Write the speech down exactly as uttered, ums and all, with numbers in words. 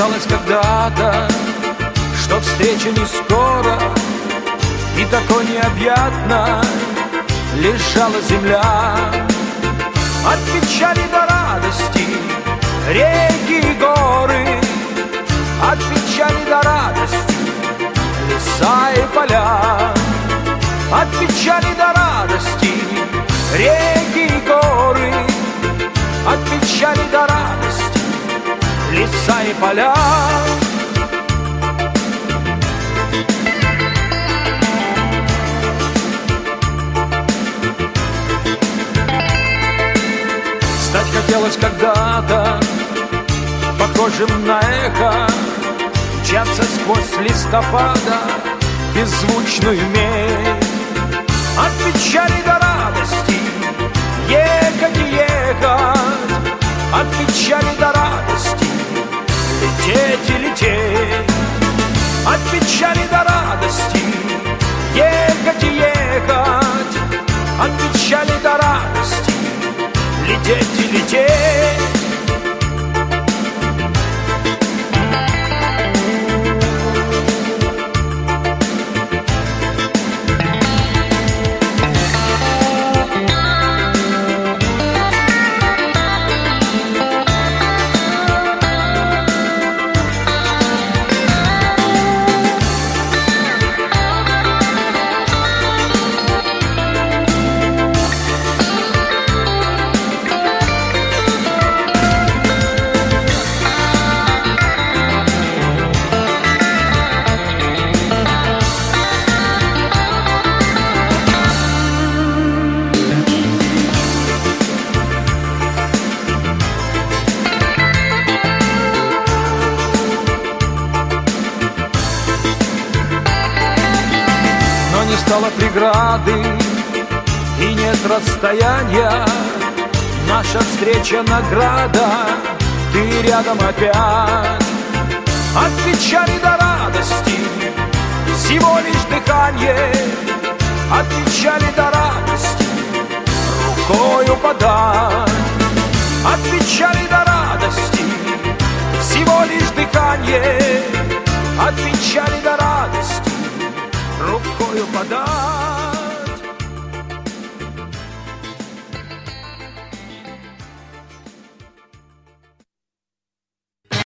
казалось когда-то, что встреча не скоро, и такой необъятно лежала земля. От печали до радости реки и горы, от печали до радости леса и поля. От печали до радости реки и горы, от печали до радости леса и поля. Стать хотелось когда-то похожим на эхо, мчаться сквозь листопада беззвучную медь. От печали до радости ехать и ехать, от печали до радости лететь и лететь. От печали до радости ехать и ехать, от печали до радости лететь и лететь. Не стало преграды и нет расстояния, наша встреча награда, ты рядом опять. От печали до радости всего лишь дыхание, от печали до радости рукою подать. От печали до радости всего лишь дыхание, от печали до радости рукою подать.